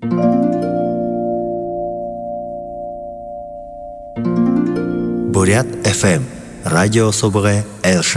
Бурят FM, радио Собре Элшин.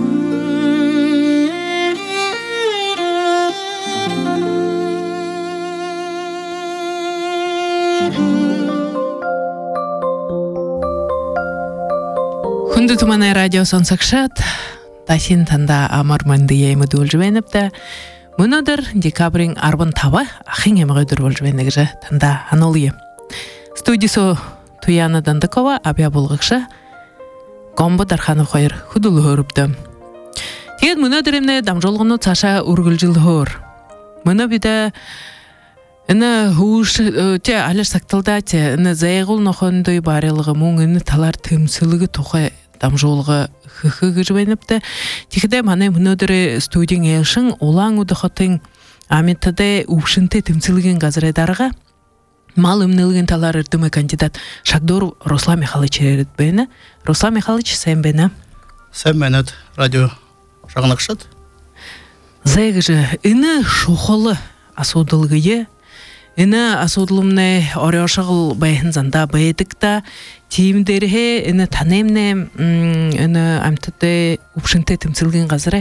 Хүнді туманай радио сонсақшат, тасин танда амар манды еймі дөл жвеніпті. Мұнадыр декабрин арбын таба ахин еміғі дүр бол жвенігжі танда анолы. Студисо Туяна Дандакова абия болғықша Гомба Дарханов қойыр хүділі өріпті. Тегет мұнадыр емне дамжолғыны цаша үргіл жыл хор. Мұна биді Ина хуш те алаш сакталда те ина зайгыл нохондой барылыгы муң ина талар тымсылыгы тоха дамжолга хыхы жвенепте. Тихде мане мұнадыр студияң елшин олаң удахатын аметаде упшынте тымсылыгын газыредарга мал имнылыгын талар ырдымы кандидат Шагдор Руслан Михайлович ерітбейні. Руслан Михайлович, сән бені? Сән бәнет, радио жағынақшат. Зайгыжы, іні шоқылы асудылғые, іні асудылымны оряшығыл байын занда байдықта, тиімдерге іні танемне, іні амтыды ұпшынты тімсілген қазыры,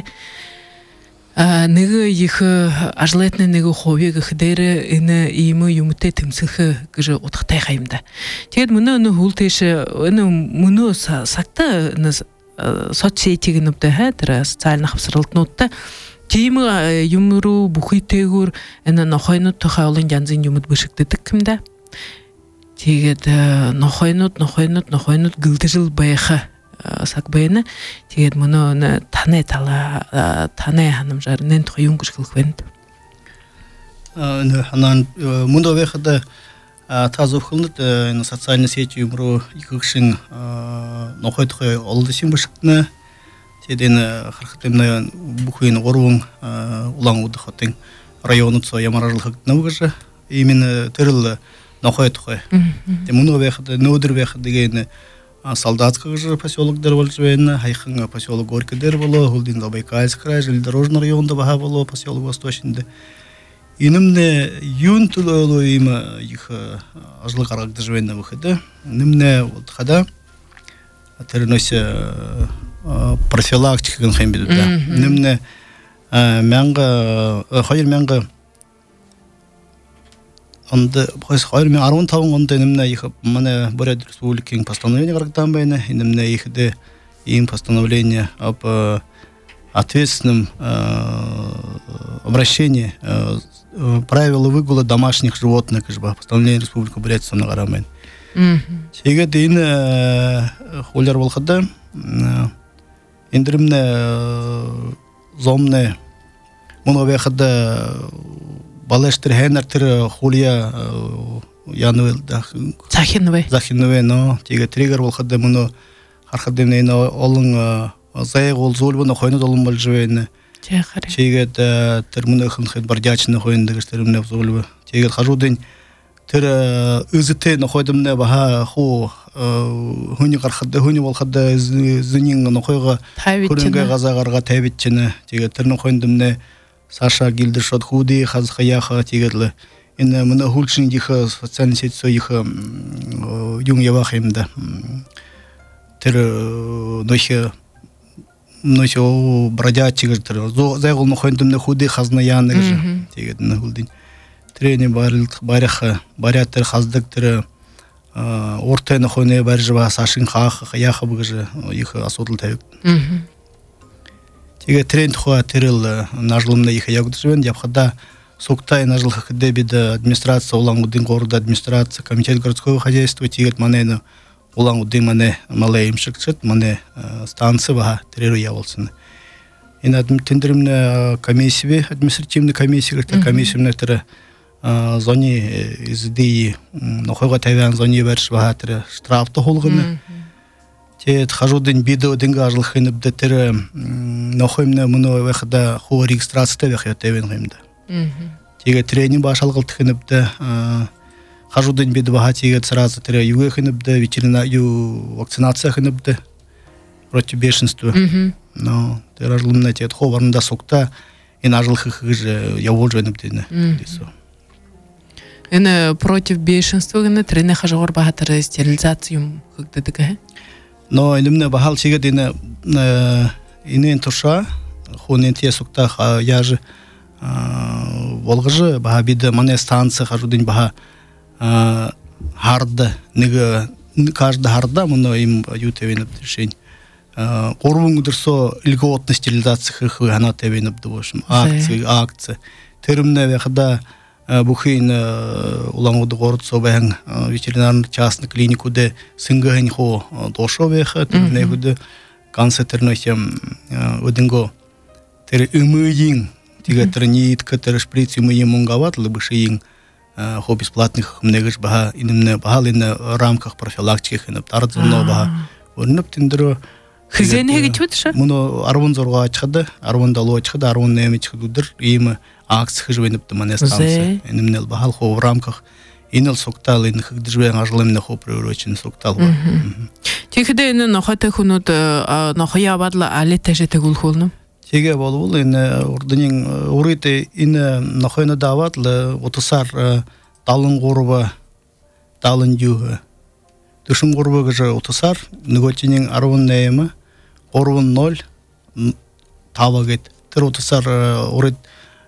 Нығы ехі ажлетні нығы ховегі хідері іні иімі юмыте тімсіхі күжі отықтай қайымда. Тегет мұны хултеші, мұны сақты соцсетігін ұпты, социалны қапсырылтын ұтты. Тейімі юмыру бұқитегір іні нохайнут тұхаулын жанзын юмыт бұшықтыдық кімді. Тегет нохайнут гылды жыл байықы сакбайны тегет мұны тане ханым жарынен тұқиын күшкілік венді. Мұнда веқыды тазы ұқылынды социальный сети юмру екікшін нохай-тұқай олдысың бұшықтыны теден қырқытымны бұқиын оруын ұлаң ұдықатын районы тұса ямаражыл қықтыны бұғыжы именно түрілі нохай-тұқай. Мұнда веқыды нөдір веқыды дегені солдатского же поселок Дервальжвена, хайханга поселок Горький Дервало, Гулдин Забайкальский край, железнодорожный район Давагавало, поселок Восточный. И немне юн тулоло има их ажлы карак Дервальжвена выхода, немне вот хода, тернося профилактика генхайм бедут, да. Немне мянга, хайр мянга Онда хайр мен арван тавын онда немне их мане Бурят Республикин постановление гарактан байна, немне их де им постановление об ответственном обращении правила выгула домашних животных, постановление Республики Бурятия на гарамен. Сега дейін холер болғада ендірімне зомне мұнға бәқыда балаштыр хэнартыр хулия януэл захинове но теге триггер болхады мұны хархадымнейна олың зайг ол золбуна хойны долым болжуэйна теге тыр мұны хынхын бардячыны хойындыгыштырымне золбу теге хажудын тыр үзітен хойдымне баха ху хуни қархады хуни болхады зынин нохойға көрінге ғазағарға тәбетчіні теге тырны хойдымне Саша Гильдершот худи хазхаяха тигерлы. Инна мына хулчин диха социальный сеть соиха юng явахимда. Тер нохе бродят тигр тер. Зайгул нохойндымны худи хазнаянны гжи. Тигердны хулдин. Трени баряха барят тер хаздык тер ортай нохойны баржыва Сашин хаяха бгжи их асудыл тәвік. Теге трен тухуа терил нажлымна их ягуджвен, япхада суктай нажл хакде бида администрация улангудин города администрация, комитет городского хозяйства, тигет манейна улангудин мане малаим шикчет, мане станция баха тереру яволсын. И на тендеримне комиссии, административной комиссии, комиссия тера зоне из идеи, нохойга тавян зоне верш баха тера штрафты холгыны. Тет хажудын бидо динга ажлыхын бдетер нохоймне мұны вэхда ху регистрацията вэхя тевен гымда. Теге тренинг башалгыл тхыныбды хажудын бидо баха теге сразу тере юге хыныбды ветеринарию вакцинация хыныбды против бешенства. Но тер ажлымна тет ху варында сокта ин ажлыхы хыжы явол жөнүбдыны. Эне против бешенства гына трене хажор бахатыр стерилизациям хыгдыдыгы. Но илимне бахал чиге дине инен турша хунен тесукта яжы волгыжы баха биде мане станция хажудин баха харды неге каждый харда муно им ютевен решень корбун гудерсо льготная стерилизация хана тевен обдвошим акция термне вехда бухин улангуды город собен ветеринарный частный клинику де сынгахин хо дошо веха термне гуды концентрносем одинго тер умыйин тига трнит катер шприц умыйин мунгават лыбышиин хо бесплатных мнегаш баха инемне бахал ин рамках профилактики хинеп тардзно баха орнып тиндро хизене гитвитша муно арвон зорга чыгды арвон дало чыгды арвон неме чыгдыр им акс хижвенеп тмане станция инемне бахал хо в рамках инел соктал ин хыгджвен ажлымне хо приурочен соктал тихде ин нохате хунут нохая бадла али тежете гулхолну теге болбул ин урдынын урыты ин нохойна даватлы отусар талын горба талын жуга душун горба гыжы отусар неготинин арвон нейме орвон 0 тавагет тер отусар урыт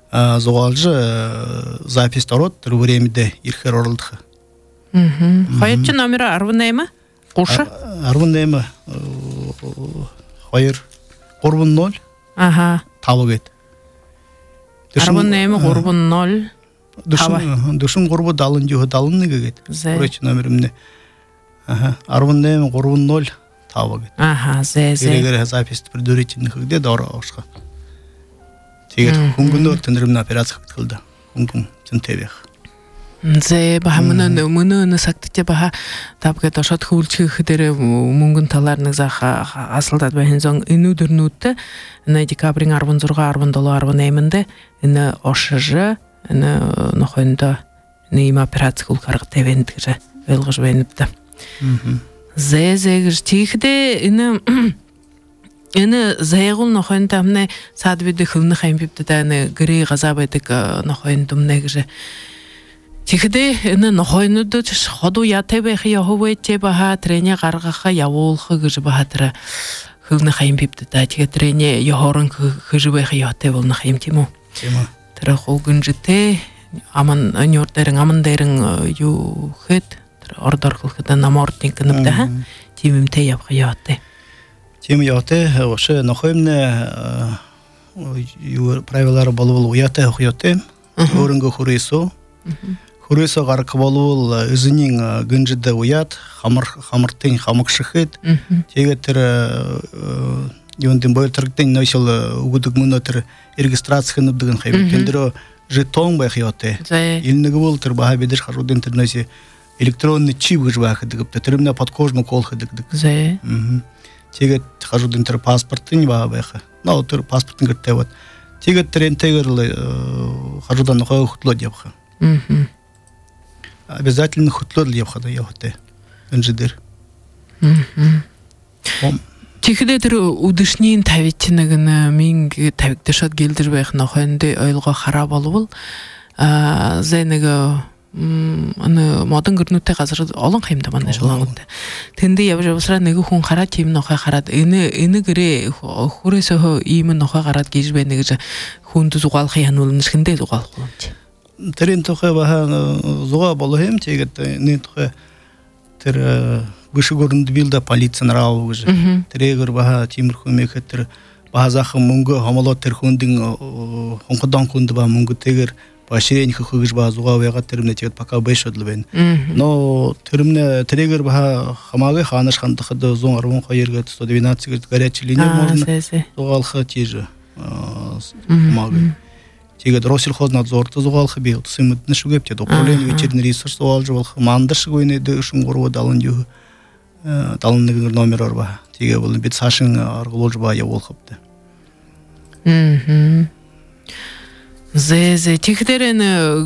зоалжы запись торот тер времеде ирхер орылдыхы хайчы номера арвон нейме куша арвон нейме хайыр орвон 0 ага тавагет арвон нейме орвон 0 душун горба далын жуга далын негегет короче номеримне арвон нейме орвон 0 тавагет ага зе егер запись предварительно где дора ошка тегер хунгуно тендримна операция кылды хунгун тентевех зе бахамына сактыте баха тапка ташат хулчы хидере мунгун таларны заха асылдат бахинзон инудурнутты на декабрин арвон зурга арвон доло арвон эйменде ины ошыжы ины нохойнда нейм операция хул каргы тевендигже велгыж бенипті зе тихде ины заягул нохойнда амне садвиды хылны хаймпипті да ины гри газабайдык нохойндумне гже тихде ины нохойнуды ходу ятебехи яхувете баха трене гаргаха явулхы гже бахатыра хылны хаймпипті да тиге трене яхорын хыжыбехи ятебулны хаймтиму тіра холгын жите аман нёрдерин амандерин ю хет ордор кылгыда намортник кыныпта тимим те япка ятты тим ятты оше нохоймне ю правилары болбол уяты хуяты орынга хурисо гарк болбол өзүнүн гынжыда уят хамыртын хамыкшыхыт тегетер юндин бойтырктын носил угудук мунотер регистрация ныбдыгын хайбекендеро жетон байхыяты илнеги болтыр баха бедеш харудын терноси электронный чип гыжбахыдыгып термина подкожну колхыдыгдык тегет харудын тер паспорттын баха байхы на отыр паспорттын гырте вот тегет терен тегерлы харудан хой хутло депхы обязательно хутло депхы да яхты инжидер тихде тэр үдшнийн тавитныг минг тавигдашад гэлдэрбэх нохонде ойлго хараа болвол зэнэг аны модон гэрнүүтэй газар олон хаймда манай шулангууд тэндээ явж явсараа нэг хүн хараад тийм нохой хараад энэ гэрээ хүрээсөө ийм нохой гараад гиж байна гэж хүнд зугаалах януул нэсгэндээ зугаалах юм чи тэрэн тохой баха зугаа болоо хэм тэгээд нэг тохой тэр вышегорнд билда полиция нраву гэж тэрэгэр баха тиймэрхүү мэхэтэр баха захын мөнгө хомолоо тэр хүндин хонходон хүнд ба мөнгө тэгэр баширэн хөхөж баха зугаа байга тэрмнэ тэгээд пока бэшөдл байна но тэрмнэ тэрэгэр баха хамаагийн ханаш хандахад 112 112 горячая линия можно зугаалха тийж хамаагийн тэгээд Россельхознадзорт зугаалха би сымытны шугэп тэгээд управление ветеринарный ресурс зугаалж болох мандаш гойнеде ушун гору далын жуу талынның номер бар. Теге бұл бит сашын аргылож ба я болхыпты. Зе тихдерен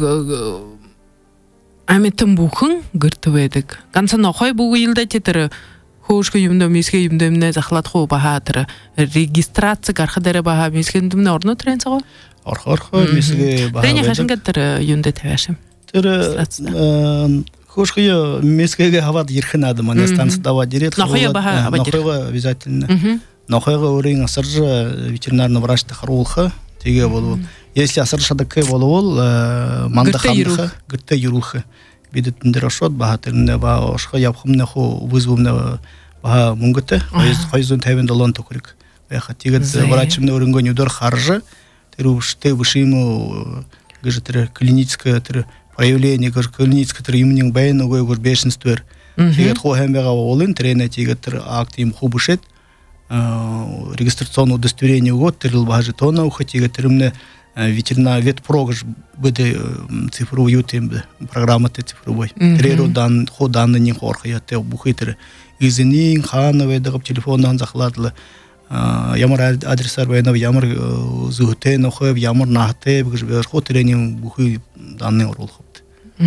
аметтен бухын гыртыбедик. Ганса нохой бугу йылда тетер хошко юмда миске юмдемне захлат хо бахатыр. Регистрация гархадере баха мискендемне орно тренсаго. Архарха миске баха. Трене хашынгаттыр юнде тавашым. Хошхия мескеге хават ерхинады мане станцияда дирет. Нахойга обязательно. Нахойга урин асыржы ветеринарный врачты харулха теге болу. Если асыршадыкы болу манда хамдыха гырта юрулха. Бидетиндер ашот бахатырында ба ошха япхымны хо вызвумны ба мунгыты $150 токрик. Баха тегет врачымны урынгон юдор харжы теруште вышиму гыжытыр клиническое проявление клиническое имнин байны гой бешенствер. Тегет хо хэмбега олын трене тегет актим хубушет регистрационное удостоверение год терил бажи тона ухо тегет термне ветеринар ветпрогж буде цифровой ютем программа цифровой. Треро дан хо данны не хорхая те бухитер изинин ханове дагып телефондан захладлы ямар адресар байнав ямар зухте нохев ямар нахте бгж хо тренинг бухи данны оролхопт.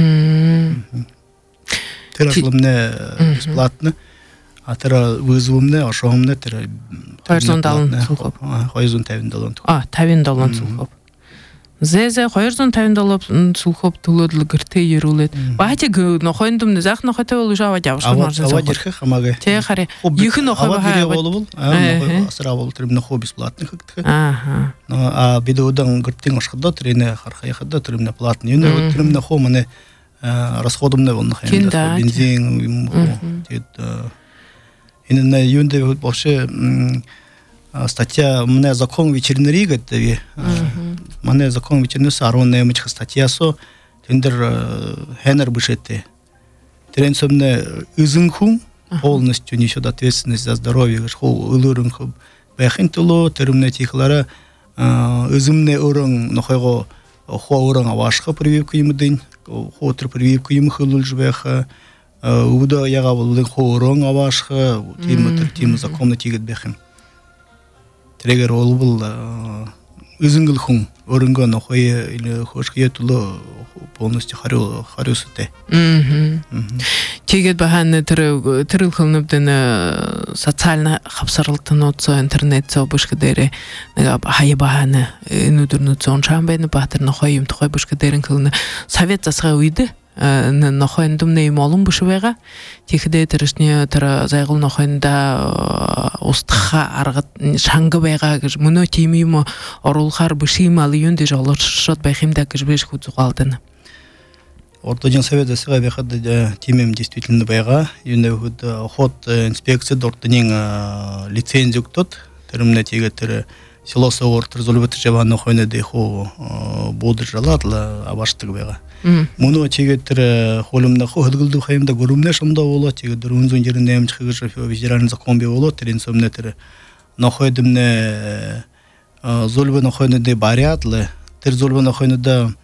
Терашлымне бесплатно атара вызовымне ашамне тера $150 сулхоп. $150. $50 сулхоп. Зезе $150 сулхоп тулодлы гырте ерулет. Бахати нохойндум зах нохоте бол жава жавшын маржын. Ава дирхе хамаге. Те харе. Екі нохой баха болу. Асыра бол трим нохо бесплатно хыкты. А бидодан гыртин ашхада трене хархая хада трим платно. Юне трим нохо мане расходумне бол нохайда. Бензин на юнде вообще статья мне закон ветеринарии говорит, мне закон ветеринарии саронная мычха статья со тендер хенер бышете. Тренсомне изынху полностью несет ответственность за здоровье. Хол улурынху бехинтуло термне тихлара изымне урын нохойго хо урын авашха прививка имдин, хотр прививка имхылул жбеха. Уда яга болдың хорон авашха тим законны тигет бехим. Трегер ол бұл үзінгіл хүн өрінгі нохойы или хошкие тулы полностью харюсыте. Тегет баханы тіріл қылыныпдың социально қапсарылтын отсо интернет со бұшқыдері хайы баханы нүдірні цоншан бәйні бахтыр нохойым тұқой бұшқыдерін қылыны совет засға үйді нохойндум нейм олым бушвега тихде теришне тера зайгыл нохойнда устха аргат шангы байга муно тимимо орулхар бушималы юнде жолошот байхимда гыжбеш худзугалдын. Ортоден совет засыга бехад тимем действительно байга юнде ход инспекция дортынин лицензию тот термне тиге тер село соор зулбет жаван нохойне дехо бодыр жалатла абаштык байга. Муну тегеттер холымда хылгылды хайымда көрүмне шомда боло тегеттер үнзөн жеринде эмч хыгыш ветеринарный закон бе боло теренсомне тер нохойдымне зулбе нохойне де барятлы тер зулбе нохойне да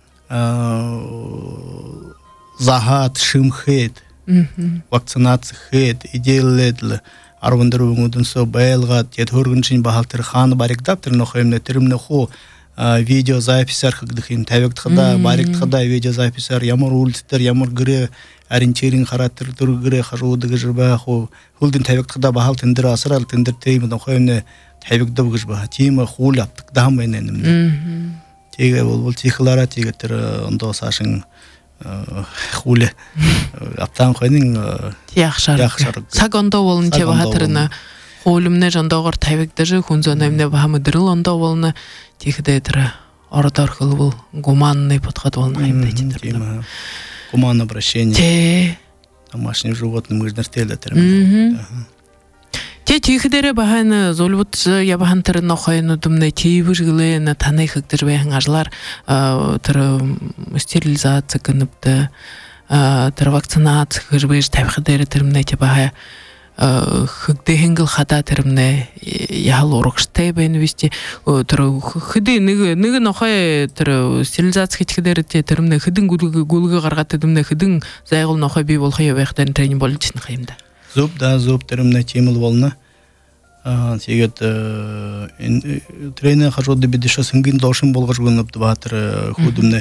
захат шимхет вакцинация хет идеяледлы арвандырууңудун со байлгат тет хөргүнчин бахалтыр хан барикдап тер нохойне термне хо видеозаписар хыгдыхин тавектхада бариктхада видеозаписар ямар ултер ямар гыре ориентиринг характер тур гыре хажуудыгы жырба хо хулдин тавектхада бахал тендер асырал тендер тейм нохойне тавектдап гыжба тима хул аптык дамайнен теге бол тихлара тегетер ондо сашын хуле аптан койнин яхшар сагондо болун чебахатырына холумне жандагыр тавектежи хунзонемне бахамыдырыл ондо болуна тихде тра ордар хылбул гуманный подход волнайм дайтер. Гуманное обращение. Домашним животным мыжнертеле термин. Те тихдере баханы золбут ябахантыр нохайны думне тейбужгылы на таный хыктыр бэхэн ажлар тыр стерилизация кыныпты тыр вакцинация хыжбэш тавхдере термне те бахая хыгдэхэнгэл хада термне яхал урагштай байна висти хыды нэг нохой тэр стерилизация хийхдэр термне хыдын гүлгө гаргат термне хыдын зайгыл нохой бий болохоо байхтан тренинг болж чинь хаимда зуб термне темил волна тэгээд тренер хажууд бидиш сингин дошин болгож гынып батыр худумне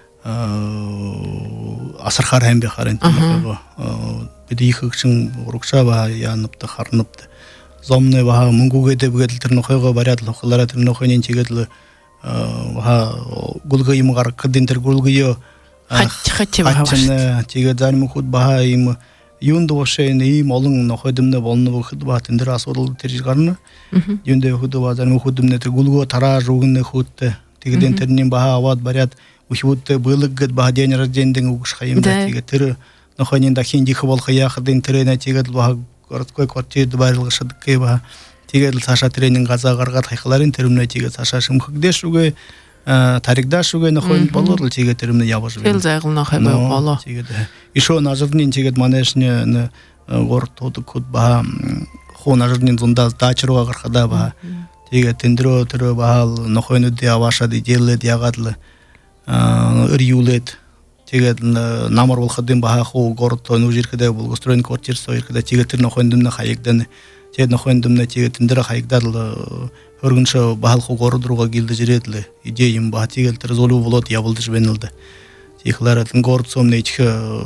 асархар хэмбэ харин бид их için урукшаба яныпты харныпты зомны баха мунгуге деп гедилтер нохойго барят лохлара тер нохойнен чегедл баха гулгы имгар кдинтер гулгыё Хатчы баха хатчыны тиге зарим худ баха им юнды ошейн им олон нохойдымны болны бухд ба тендер асурул тержгарны юнды худ ба зарим худымны те гулго тараж угны худты тигеден тернин баха ават барят ухудты былык гыт баха день рождения угш хаимда тиге тер нохойнин да хинди хвол хаяхдын терена тиге баха городской квартиры байрылы шадыккай баха тиге саша тренинг газа гаргат хайхларын термне тиге саша шымхыгдеш угы тарикдаш угы нохойн болор тиге термне ябыш Фел зайгыл нохой боло. Тиге ишо нажырнин тиге манешне город тоды кут баха хо нажырнин зунда дачруга гархада баха тиге тендро тро баха нохойну де аваша де деле ягадлы юлет тиге намар болхадын баха хо город тону жиркеде бол устроен квартир сойркеде тиге тер нохойндымны хайыкданы тиге нохойндымны тиге тендро хайыкдарлы Örgünçe bahalkı gorudruğa geldi jiretle ideyim ba tigel ter zolu bolot yabıldı jbenildi. Tihleratın gorud somne içki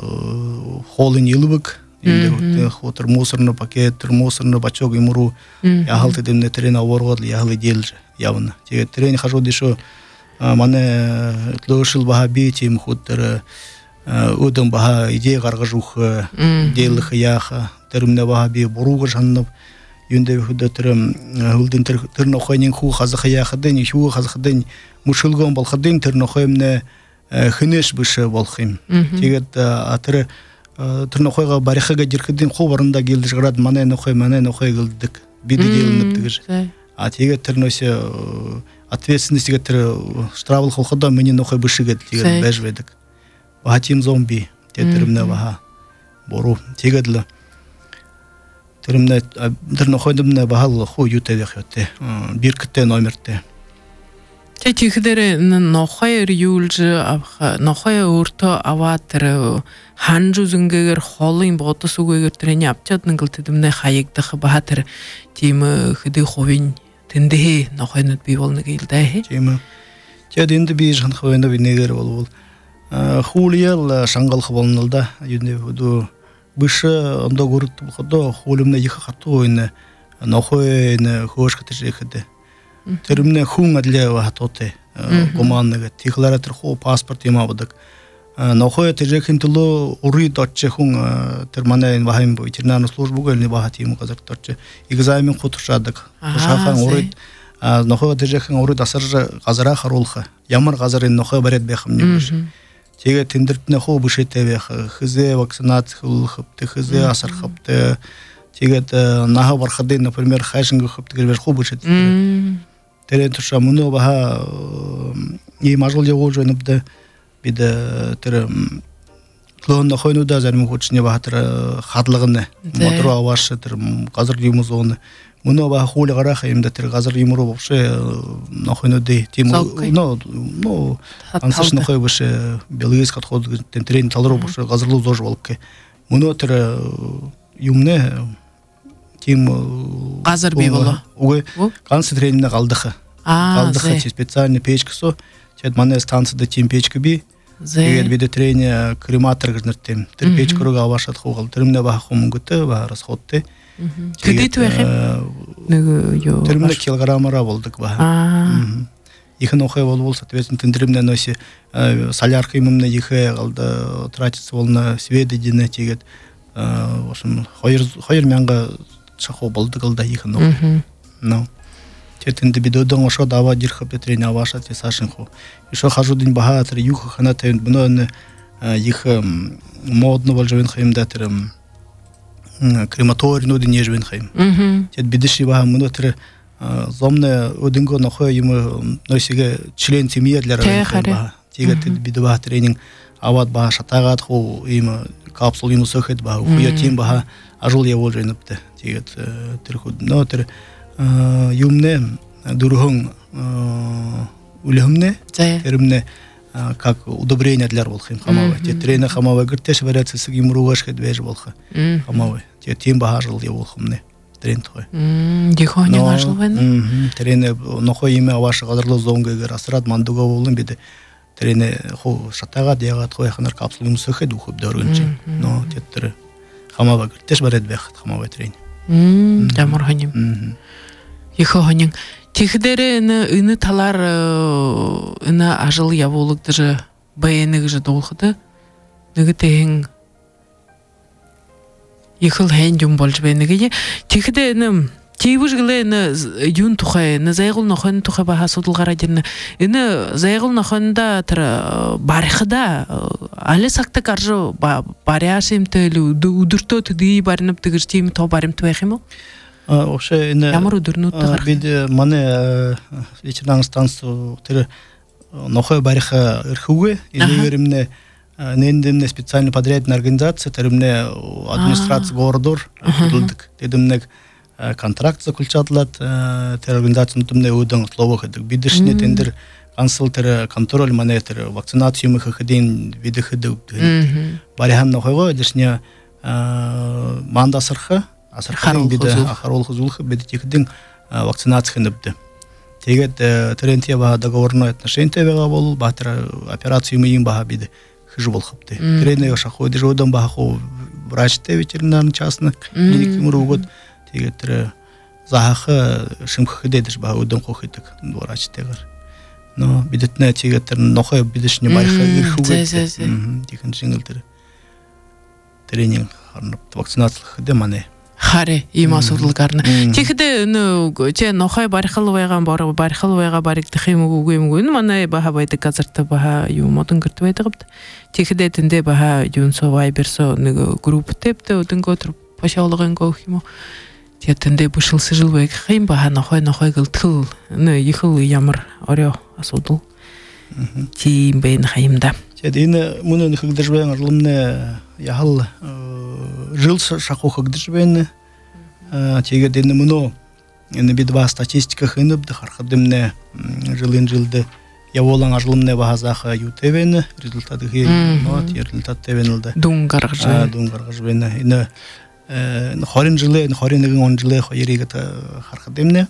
holin yılbık indi otur musorny paket musorny bachok imuru yahaltı demne tren avorgod yahalı delji yavını. Tege tren хажу дешо мане тлошыл баха бетим хуттер удым баха идея гаргажух делх яха термне баха би буруга жаннып Юнде худа терем хулдин терно хойнин ху хазах яхден ху хазахден мушылгон болхаден терно хоймне хинеш бише болхим. Тигет атыры терно хойга барихага жиркедин ху барында келди жград мане нохой келдик. Биди келинип тигиш. А тигет терносе ответственностьга тер штравл холхода мени нохой бишиге тигет бежведик. Вахатим зомби тетермне ваха бору тигедле Термне дерно хойдымны бахал ху ютеве хёте. Бир кытте номерте. Тихдере нохой юлжы нохой урто аватыр ханжу зынгегер холин бото сугегер трене апчатны гылтыдымны хайыгдыхы бахатыр тимы хыды ховин тенде нохойнут би болны келдэ. Тимы. Тединде би жан хойны бинегер бол. Хулиял шангал хволнылда юнде худу Быше онда город ходо холимне їх хатойне нохойне хошка тежехде. Термне хунга для вахатоте командага тихлара терхо паспорт ямабадак. Нохой тежехин туло ури доче хун терманен вахим ветеринарную службу гөлне вахатим казак доче. Экзамен хотушадак. Шахан ури нохой тежехин ури дасаржа газара харулха. Ямар газарын нохой барет бехим небеш. Теге тендертне хо бушетеве хызе вакцинация хыпты хызе асар хыпты теге наха бархадын например хайшинга хыпты гелбеш хо бушетеве терен туша муно баха и мажыл его жөнөпдө биде тер тлонда хойнуда зарим хочне бахатыр хадлыгыны мотор авашы тер казыр юмузоны муно баха холи гараха имде тер казыр юмуру вообще нахойнуды тим ну ансаш нахой беше белгис подход тренинг талру беше казырлу зож болупке муно тер юмне тим казыр би боло угы канцы тренинг калдыхы специальный печка со чет мане станцияда тим печка би егер биде тренинг крематор гнертем тер печка руга авашат хогал термне баха хомугуты ба расходты Кредит вехем? Термне килограммара болдык ба. Ихе нохой бол, соответственно, тендримне носи солярка имымне ихе алда тратится волна сведедине тегет. В общем, хойер мянга шахо болдык алда ихе нохой. Ну. Тетенде бидодон ошо дава дирхап треня ваша те сашинхо. Ишо хажу дин бахатыр юха ханатен буно ихе модно болжовен хаимда терем крематорий ну не жвенхайм. Тет бидиши баха мунотре зомне одинго нохой ему носиге член семьи для работы. Тига тет бидва тренинг ават баха шатагат хо ему капсул ему сохет баха хуя тим баха ажул я волженопте. Тига терхуд нотер юмне дурхон улемне термне как удобрение для волхим хамавы. Те тренер хамавы гыртеш варятся с гимругашкой движ волха хамавы. Те тим бахажил я волхамне тренер той. Дихо не важил вен. Тренер нохой имя ваша гадарло зонга гасрат мандуга волым биде. Тренер хо шатага диагат хой ханар капсулым сөхе духуп дөргөнче. Но те тренер хамавы гыртеш варят бехт хамавы тренер. Дамурганим. Дихо ханин Тихдере ины талар ына ажыл яволык даже баянык же долхыды. Нэгтэн ихэл хэн юм болж байна гэж. Тэгэхдээ нэм Тивүжглэ нэ юун тухай нэ зайгул нохон тухай баха судалгаараа дэрнэ энэ зайгул нохонда тэр барихда али сактаг арж баряашимтэй өдөртөө төдий барнав тэгэр тийм тоо баримт байх юм уу? Вообще энэ ямар өдөрнүүд гарах? Бид манай ветеринарный станцию тэр нохой бариха эрхүүгээ илэрэмнэ нендэмнэ специальный подрядная организация тэрэмнэ администрация городор хөдөлдөг тэдэмнэг контракт заключадлаад тэр организацнуудын өдөн слово гэдэг бидэршний тендер кансел тэр контроль манай тэр вакцинацию мэхэдийн бидэхэд барихан нохойгоо дэшний мандасарха асархан бид харуулах үзүүлэх бид тэгэдэн вакцинаци хэнэбдэ тэгээд тэрэнтэй ба договорной отношентэй байгаа бол батар операцию мыйын баха бид хэж болохтой тэрэнээ шахуу дэжөөдөн баху врачтэй ветеринарный частный клиник мөрөгөд тэгээд тэр заах шимхэхэд дэж ба өдөн хөхөдөг врачтайгаар но бидэтнэ тэгээд тэр нохой бидэшний барих ирхүүгээ тийхэн шингэл тэр тренинг харна вакцинацлах гэдэг манай харе ийм асуудал гарна. Тэгэхдээ нөө чи нохой барихал байгаа баригдах юм үгүй юм гүн манай баха байдаг газарт баха юу модон гэрт байдаг гэд. Тэгэхдээ тэндээ баха юун соо вайберсо нэг групп тэптэй өдөнгөө тэр пошоологын гоох юм уу. Тэгээд тэндээ бүшилсэл байх юм баха нохой гэлтгэл нөө ихэл ямар орё асуудал. Тийм байн хаимда. Тэгээд энэ мөн нөхөгдөж байгаа орломны яхал жил шахуу хөгдөж байна. Тэгээд энэ мөн энэ бид ба статистика хэнэбд харахад эмнэ жилд явуулан орломны базаха ютевэн результат хий нот результат тевэнэлдэ дүн гаргаж байна. Энэ 20 жилийн 21 он жилийн хоёрыг харахад эмнэ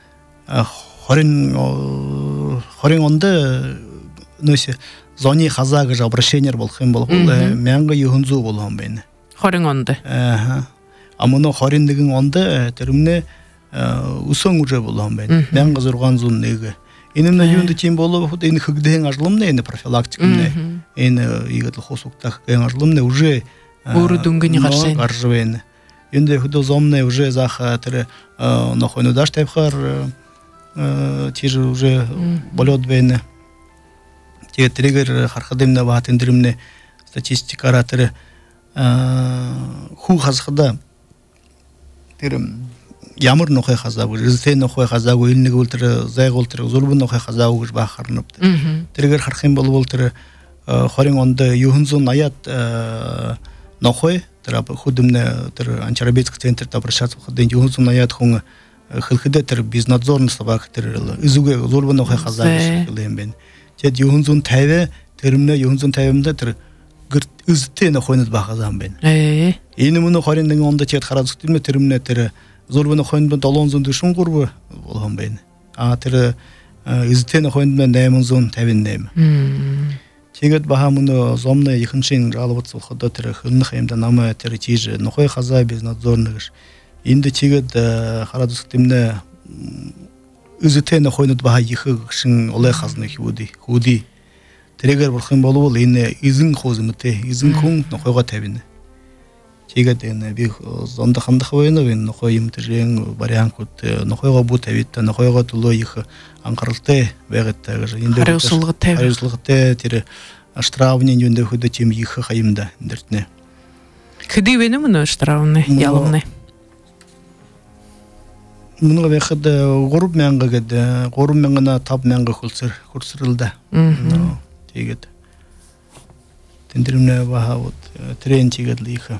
20 онд нөөс зоны хазаа гэж обращение болох юм бол 1900 болгон байна. 20 онд. Амно 21 онд тэрмнэ өсөн үрэ болгон байна. 1601. Энэ юунд тийм болов энэ хөгдөн ажлымны энэ профилактик энэ игэл хосуктах гэн ажлымны уже өөрөө дүнгийн гарч байна. Энд хөдөө зомны уже зах тэр нохойно даш тавхаар тэр уже болоод байна. Тэгээд тэрээр харахад юмна ба тэндэрмнэ статистикаараа тэр хүү хасхада тэр ямар нохой хазаагүй результат нохой хазаагүй нэг үл тэр зайгуул тэр зурбын нохой хазаагүй гэж бахарнав. Тэрээр харах юм бол тэр 20 онд 980 нохой тэр хөдөлмөрнө тэр антирабицк центрт обращаться ходын 980 хүн хэлхэдэ тэр бизнадзорны собак тэр изүгэ зурбын нохой хазаагүй юм байна. Тэгэд 950 тэрмнэ 950-нд тэр үзтэй нохойнод бахазан байна. Энэ мөн 21 онд тэгэд хараад зүтгэмэ тэрмнэ тэр зурбын нохойнд 743 болгон байна. Тэр үзтэй нохойнд 858. Тэгээд баха мөн зомны ихэншин жалбац болоход тэр хөнөх юмда намаа тэр тийж нохой хазаа бизнадзорны гэж энд тэгээд хараад зүтгэмнэ үзтэй нохойнод баха их шин олой хазны хүүдий тэрээр болох юм бол энэ эзэн хозмтэй эзэн хүн нохойгоо тавина. Тэгээд энэ би зонд хандах байна энэ нохой юм тэрэн вариантууд нохойгоо бүү тавита нохойгоо төлөө их анхааралтай байгаадаа гэж энэ хариуцлагатай тэр штрафны юунд хөдөө тийм их хаимда эндэртнэ. Хэдий вэ нэмэн штрафны ялмны Мунга бэхэд 3000 гэдэг 3000-на 5000 хөлсөрлөлдө. Тэгээд тэндэрмнэ бахавд трен тэгээд лиха.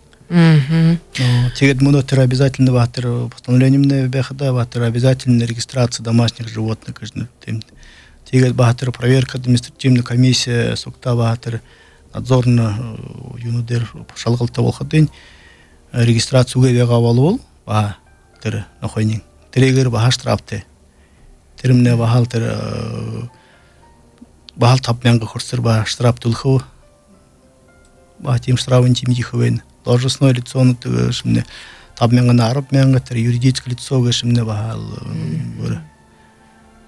Тэгээд мөн тэр обязательно бахтер постановлением бэхэд бахтер обязательно регистрация домашних животных гэж тийм. Тэгээд бахтер проверка административная комиссия сукта бахтер надзорно юнудер шалгалтай болоход регистрацияга яга болвол ба тэр нохойнин тэрээр баха штрафтай тэрмнэ бахал тэр бахал 5000 хөрсөр ба штраф төлөхөө ба тийм штрафын тийм ихвэн должностное лицо шимнэ 5000-на 10000 тэр юридическое лицо шимнэ бахал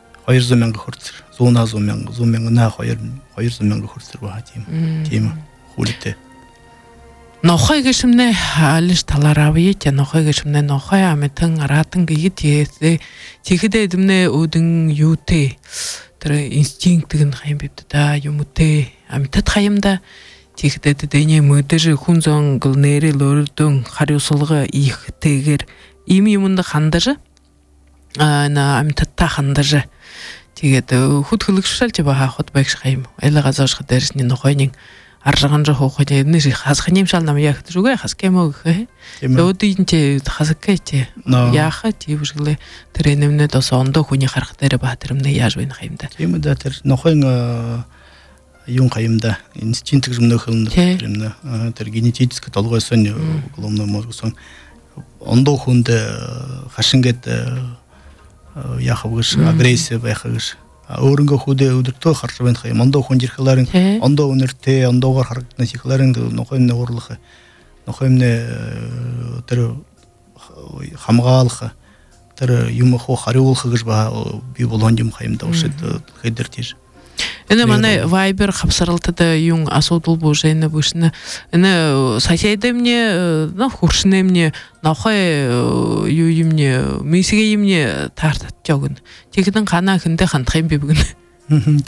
200000 хөрсөр 100,000 200,000 хөрсөр ба тийм хулите. Нохой гешмне алиш таларавие те нохой гешмне нохой аметэн аратэн гийт тэгэдэ эдэмнэ өдөн юутэй тэр инстинкт гэн хайм бивдэ да юмутэй амтат хаямда тэгэдэ дэний мөдөр хүн зонгол нэрэл өрдөн хариусулга ихтэйгэр им юмд хандаж на амтатта хандаж тэгээд хөт хөлгшүүлж баха хот байгш хайм элага зоошх дээрсний нохойнын аржаган жоо хөөе нэр хасхним шал нам яг зүгээ хаскэмо гэх. Өдийнчээ хасакэч. Яах тийвшглээ тэр нэмнэ дос ондоо хүний харах дээр ба тэрмнэ яаж байна хаймда. Тийм да тэр нохойн юм хаймда инстинкт гэмнөх юм тэр генетически толгойсон головной мозгсон ондоо хүнд хашингэд яах вгш агрессив байх гэж өөрөнгө хүдэ өдөртөө харж байна хай мондоо хүн жирхларын ондоо үнэртэй ондоогоор харагдана сихларын нохоймны уурлах нохоймны тэр хамгаалах тэр юм хоо хариулах гэж би болгон юм хаймда ушид хэдэртэж энэ манай Viber хавсаралтад юм асуудал бужэна бүшнэ энэ соседи мне хуршнэ мне нохой юу юмне мисгээ юмне тартат жогн тэгдэн ханаа хөндө хандах юм би бүгэн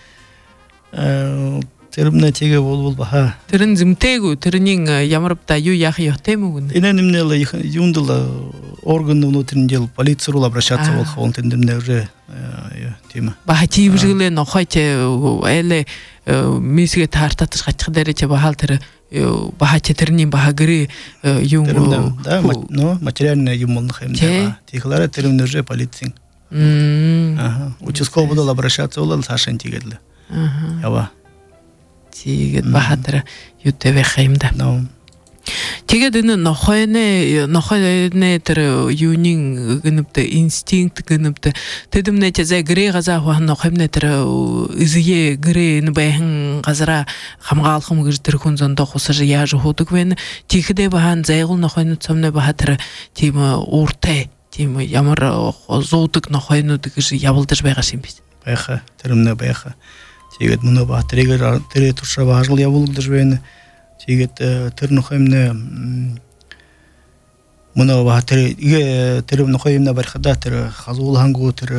тэрмнэ тэгээ болбол баха тэрэн зэмтэйгүү тэрний ямарбда юу яах ётэй мөгн энэ нэмнэл юундл орган внутренних дел полиция руу обращаться болох он тэндэмнэ уже тема бахати бүжгэлээ нохойч эле мисгээ тартат гачих дээр ч бахал тэр бахати тэрний бахагри юм да материальный юм болох юм да тихлара тэрмнэ уже полиция участковый был обращаться болол сашин тигэрлээ ява тэгээд бахатар ютв хаймда тэгээд энэ нохойны тэр юунин гэнэвдэ инстинкт гэнэвдэ тэдэмнэ зэ гэрээ газаа хуан нохойны тэр изгээ гэрээ н бахан газара хамгаалхам гэж тэр хүн зондоо хусаж яаж хуудаг вэ тийхдэ бахан зайгул нохойны цомны бахатар тийм ууртай тийм ямар зуудаг нохойнууд гэж явуулдаж байгаа юм биш байха тэрмнэ байха тэгээд мөнө батрыгэр тэрэ турша важил явуулдаж байна тэгээд тэр нохоймны мөнө батры игэ тэр нохоймны бархада тэр хазуулхангуу тэр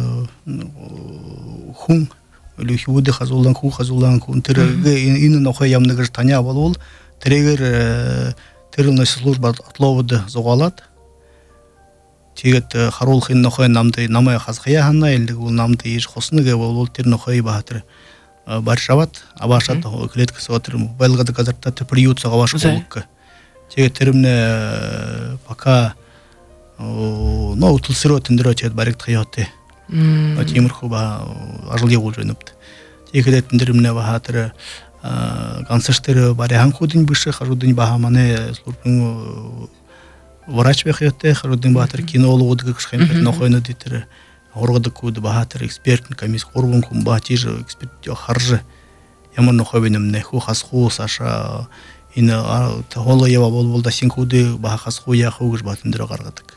хүн лүхүдэ хазуулхан хүн тэр энэ нохой ямны гэж таня болвол тэрэгэр тэрний служба отловод зугаалаад тэгээд харуулхын нохой намай хасхая ханна элдэг бол намд иш хосно гэвэл тэр нохой баатар баршават абашат клетка сотер байлгад газарта тэр приют сагаваш болук тэгээд тэрмнэ пока но утылсроо тэндэрэ чад баригдах ёотэй тиймэрхүү ба ажил явуулж байна бт тэгээд тэрмнэ баатар гансэртэр бари ханхуудын биш харуудын баха манай службын врач бэхэтэ харуудын баатар кинологууд гэх юм нохойнод тэр хоргодог куд баатар экспертный комисс хорвон кум баатиж эксперт харж ямар нохой бинэмнэ ху хасху саша энэ холоева болбол да синхуды бахасху яху гэж батэн дээр гаргадаг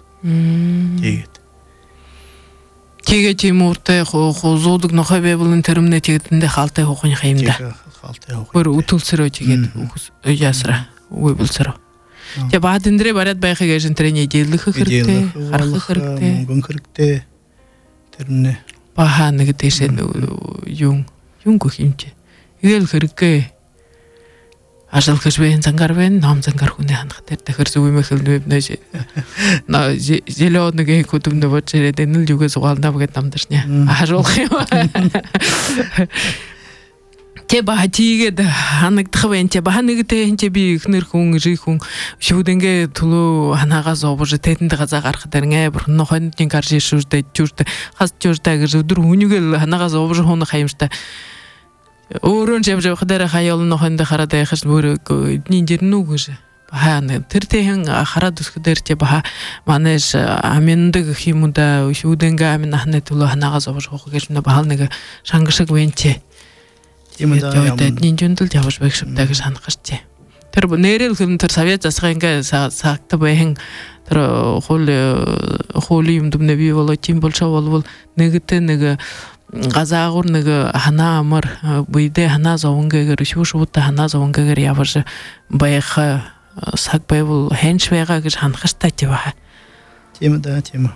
тэгээд тиймуртай зуудаг нохой байвал тэрмнэ тэгэдэндээ хаалтай хухын хаймда бүр үтэлсэрөө тэгээд ясра уйбэлсэрөө тэ баадэндрэ барад байхыг эжэн тэрний дийлэх хэрэгтэй харах хэрэгтэй мөнгө хэрэгтэй тэрнэ баха нэг дэшээ юм гэх юмч игээл хэрэггүй ажил гэж бэн зангаар бэн ном зангаар хүнээ хандах тэр дахир зүг юм хэл нэж на зелёныг хөдөлнө бочрээд энэ л юугээ зугаална гэд намдэрнэ ажуулах юм тэ баатигээд ханагдах байна тэ баанэгтэй энэ би ихнэр хүн рих хүн шүүдэнгээ төлөө ханаагаас овож тэдэнд газаа гарах дэрнэ бурхан нохойнын гарж шүүрдэ чүрдэ хас чүрдэ гэж өдөр хүнийгэл ханаагаас овож хуунах хаямштай өөрөөр явж дээр хаяал нохойнд хараад яхаж бүр эдний жирнүү гэж баана тэр тэхэн хараад өсгөдөр тэ баа манайш аминдаг химуда шүүдэнгээ амин ахны төлөө ханаагаас овож хуах гэж баал нэг шангашиг вэнчээ тэгээд нинжундл явж байх шивдэг гэж санах гэж. Тэр нэрэл хүн тэр совет засгаа ингээ сагта байхын тэр хуули юм дүмнэ би болоо тийм болшоо болвол нэгтэй нэг газагурныгы хана амыр бүйде хана зовунгегер шушутта хана зовунгегер явыжы байха сакбай бул хеншвега гыш ханхышта тива. Тема да, тема.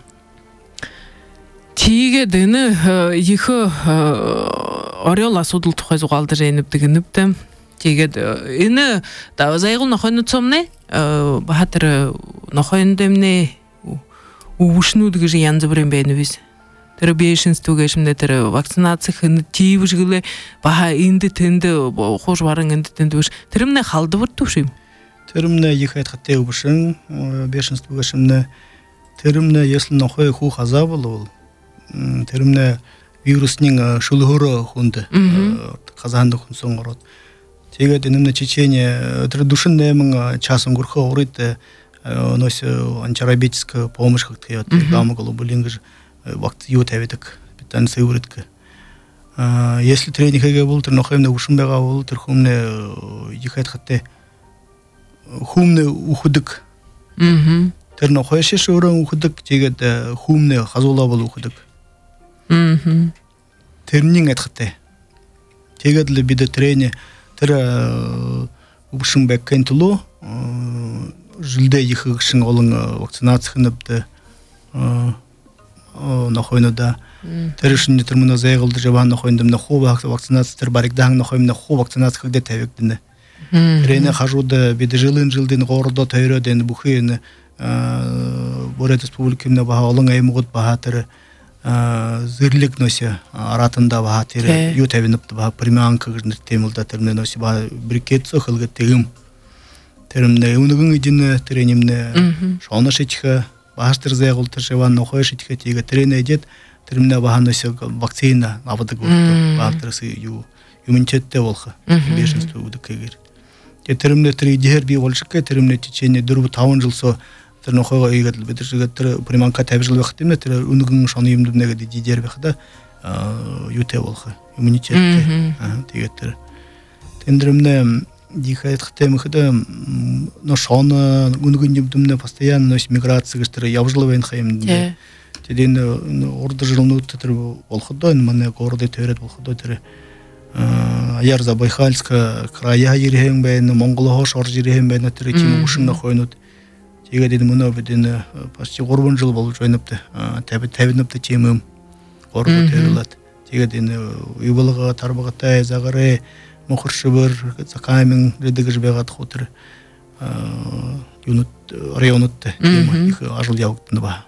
Тиге дыны ихы орел асудыл тухай зугалды жейниптигиниптем. Тиге ины да зайгыл нохойнутсомне бахатыр нохойндемне ушнудгы же янзы брембенибиз. Тэр бешинстуге шимде тэр вакцинацияны тивжгиле баха инди тенде хош баран инди тенде биш. Тэрмне халды бұртушим. Тэрмне ихайт хатте убышын бешинстуге шимне тэрмне если нохой ху хаза болол. Тэрмне вирусның шулгоры хунды. Казанды хун соңорот. Теге денемне чечение тэр душын немин часым гурха урит нос антирабетическая помощь как-то я гамма глобулингж вакт ютавитик питан сыуритка. Если тренинг ге бул тэр нохоймне ушынбага бул тэр хумне ихайт хатте хумне ухудык. Тэр нохойше шуран ухудык тегет хумне хазула бул ухудык. Тэрнин айтхатте. Тегет ле биде трене тэр ушынбеккен тулу жилде ихыгшын олың вакцинацияныпты нахойнуда. Тэршин термина зайгылды жабан нахойндымна ху вакцинация тер барикдаң нахоймна ху вакцинация кыгде тавектине. Трене хажуда биде жылдын гордо тайроден бухын Борет республикамда баха олың аймгыт баха тер зырлик носе аратында баха тер ютавиныпты баха примянка темилда терне носе баха брикет сохылгы тегим. Термне унугун идине тренемне шона шичха баштыр зайгылтыр жаван нохой шичха теге трене идет термне баханосе вакцина абыдык баштырсы ю иммунитетте болха бешинство удыкегер. Термне тридер би болшыкка термне течение дурбу 5 жыл со тэр нохойго ийгетл битиршиге тэр приманка 5 жыл вактымне тэр унугун шона юмдумнеге дидер бихда юте болха иммунитетте теге тэр тендремне дихает хтемхда но шона гунгундимдумне постоянно нос миграция гыштыры явжылыбын хайым теден орды жылны тетер болходо мане городе төрет болходо тер аяр Забайкальска края ерем бен Монголо шор жерем бен тер тим ушунна койнут теге дедим мына беден почти 40 жыл болуп жойнупты табыныпты темим городе төрөлат теге ден уйбылыга тарбагата загары мохуршыбыр закамин редегжбегат хотыр юнут районутты их ажыл яуктны ба.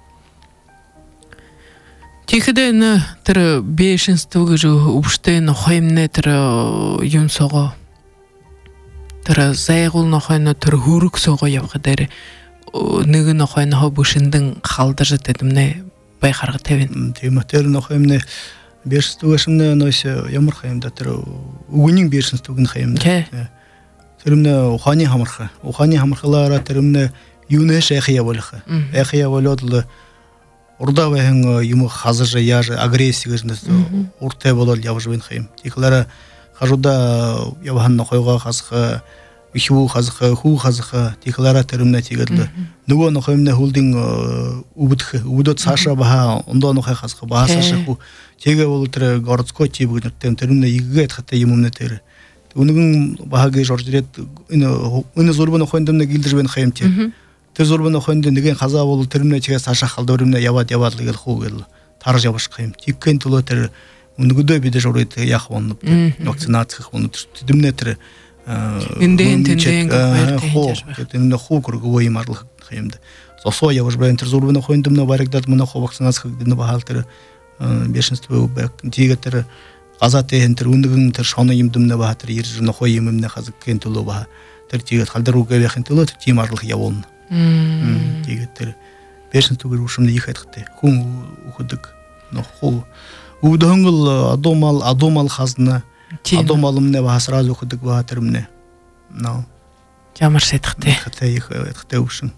Тихиден тэр бешинствуга жу убштен хоймне тэр юнсого тэр зайгул нохойно тэр хүрүк сого явгадер нэг нохойно хобушиндин халдыржы дедимне байхарга тебин. Тематер нохоймне бешинствуга шымне носе ямар хайымда тэр угунин бешинствугын хайымда. Тэрмне ухани хамарха. Ухани хамархалара тэрмне юне шехия болха. Эхия болодлы урда вен юму хазыжы яжы агрессия урте болол явжбен хайым. Тиклара хажуда явхан нохойга хазха иху хазха ху хазха тиклара тэрмне тигедлы. Нөгөө нохоймне хулдин убудот саша баха ондо нохой хазха баха саша ху теге бол тэр городской тибгнер тэрмне игет хата юмумне тэр үнүгүн багаги жоржрет энэ зурбаны хойндымна гилдирбен хайымте тэр зурбаны хойнд нэгэн хаза бол тэрмне чигээ саша халдөрмне яваад л хугэл тарж яваш хайм тиккен туло тэр үнүгөдө биде жорет яах вонуп вакцинацих вонуп тэрмне тэр инден хо тэрмне хугөр гой марлах хаймда сосо яваш бен тэр зурбаны хойндымна баригдат мына хо вакцинацих дина бахал тэр бешинство бек тиге тэр азат энтер үнүгүн тэр шона юмдумна ба тэр иржны хой юмна хазыккен тулу ба тэр тиге халдаруга бехин тулу тэр тимарлык явон тиге тэр бешинство гурушумны ихайт хте хум ухудык но ху удонгул адомал хазна адомалымне ба сразу ухудык ба термне но ямар сетхте хте ихайт ушин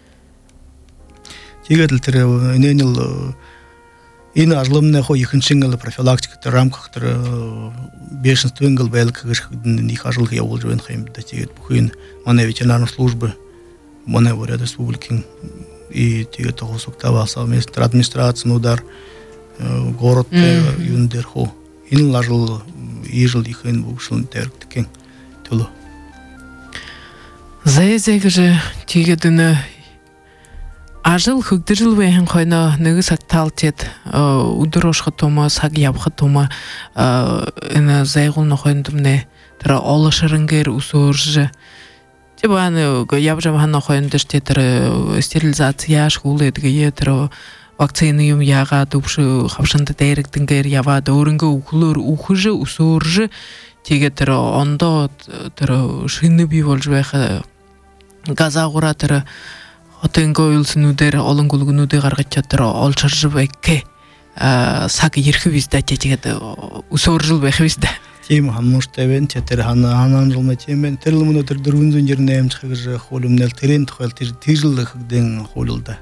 тиге тэр эненил ин ажлымны хо ихинчингэл профилактика рамках тэр бешинствынгэл байлкыгышдын их ажлык явыл жөн хайымда тегет бухын мана ветеринарный службы мана Борет республикин и тегет тогосукта баса местр администрация удар город юндер хо ин лажыл ижил ихен бушун теркткен тулу зэзэгже тигедүнө ажыл хөгдөрл бэхэн хойно нэг сакталтет удрошхо тома саг явхо тома эна зайгулно хойндумне тра олошырынгер усорж тебаны явжамхана хойндэрте тра стерилизация шкулэдгээ тра вакцины юм яга дупшу хавшанда дайрэгдэнгэр яваад өөрөнгөө үхлөөр үхэж усорж тэгээ тра ондоо тра шинэ бий болж байх газаагура тра хотынго үйлснүүдээр олон гүлгнүүдийг гаргаж чадраа олчарж байхэ саг ирэх визда тэгээд өсөөржл байх визда тийм хамнууштай байна тэр ханаан жолмэ тийм байна тэр л өнөөдөр 400 жирнэ амжих гэж хуулимнэл тэрийн тухайл тэр жил хэгдэн хуулилда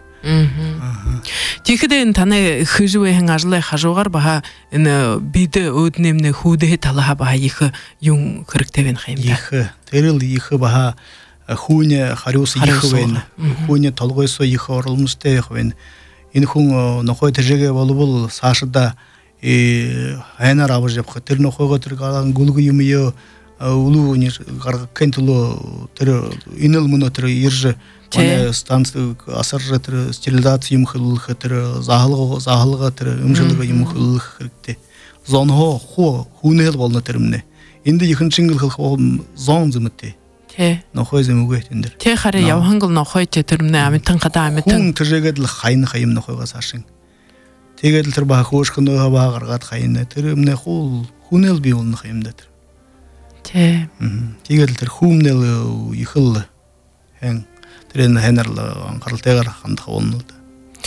тэгэхэд таны хэжвэхэн ажлаа хажуугаар баха энэ бид өөднэмнэ хүүдээ талаа баха их юм хэрэгтэй байна юм да их тэр л их баха хүүне хариус их байна. Хүүне толгойсоо их оруулмжтай их байна. Энэ хүн нохой тэжэгээ болбол цаашдаа хайнаар авч явах. Тэр нохойгоо тэр гүлгү юм ёо улуу гаргахын тулуу тэр энэ л мөнө тэр ирж манай станц асар тэр стерилизаци юм хөлөх тэр заалга тэр өмжлөг юм хөлөх хэрэгтэй. Зонхоо хүүнэл болно тэр өмнө. Энд ихэн чингэл хөлөх зон зэмтэй. Нохой зэмүгэ тэндэр. Тэ хараа явхангл нохой тэрмнэ амитан гадаа амитан тэжээгээд л хайн хайм нохойгоос ашин. Тэгээд л тэр баа хөшгөнөө баа гаргаад хайна. Тэр өмнө хүнэл би болно юмда тэр. Тэ. Тэгээд л тэр хүмнэл ихэл хэн тэр энэ хэнэр л анхааралтайгаар хандах болно да.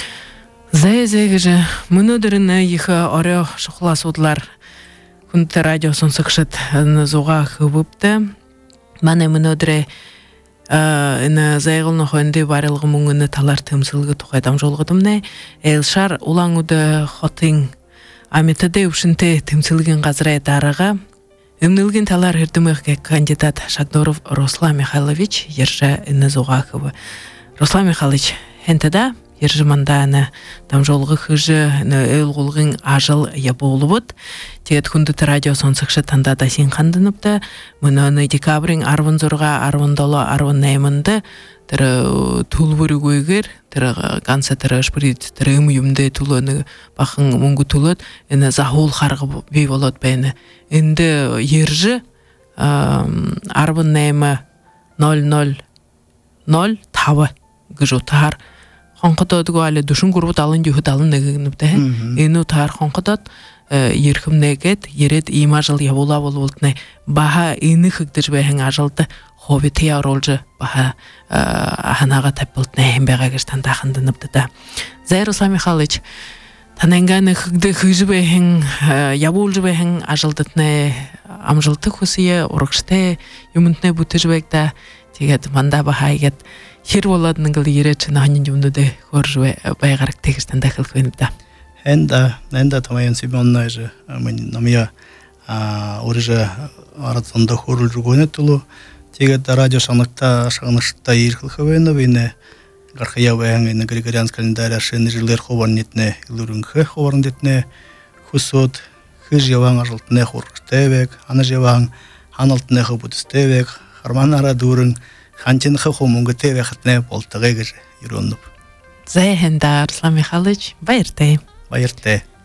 Зэзэгж мөнөдөр нэ их орой шухлаа судлаар хүнд радио сонсогчд зугаа хөвөвдө манай мөнөдрэ энэ зайгулны хонды барилга мөнгөний талаар тэмцэлгэ тухай дамжуулгад өмнө Элшар Улаангуд хотын Амитадэ өвшөнтэй тэмцэлгийн газрын дарга эмнэлгийн талаар хэрдэмэх кандидат Шагдоров Руслан Михайлович ярьж энэ зугаахв. Руслан Михайлович хэнтэдэ ярьж мандана дамжуулгах хэж ээлгулгын ажил ябуулбод тэгээд хүндэт радио сонсогчд тандаа син ханданапта мөнөө декабрийн 16 17 18-нд тэр төлбөргүйгээр тэр ганц тэр шприт тэр юмдэ төлөө бахан мөнгө төлөөд энэ захуул харга бий болоод байна. Энд ярьж 18 0005 гэж утгаар хонхододгүй аль дүшин гурав 70 71 нүбтэй энэ утгаар хонходод ерхэмнэгээд яриад ийм ажил явуулаа болволдны баха энэ хэгдэж байхын ажилд хоббити оруулж баха ханаага тавьболтны юм байгаа гэж тандаахан дэнэвдэ. Руслан Михайлович тананган хэгдэж байхын явуулж байхын ажилдны амжилттай хүсье урагштай юмнтэ бүтэж байгда тэгээд мандаа баха игээд хэр болоод нэгэл ирээч нахын юмнуудэ хөрж байгаар тэгж тандаахлах байна да. Энда тамаян сибоннаж мен намя орж аратсанда хөрж өгөнө тулу тэгээд радио шагнашта ирхлэх байна вине гархая вэн энэ григорианс календарь шинэ жилээр хованнитнэ илүрэнхэ ховорндитнэ хүсод хэж яван ажалтны хургтай weg анаж яван ханалтны хөбөстэй weg харманара дүүрэн ханчинхэ хүмүүнгэтэй байхатнэ болтогой гэж ерөнөв. Зэхэнда Руслан Михайлович баяртай. Баяртай.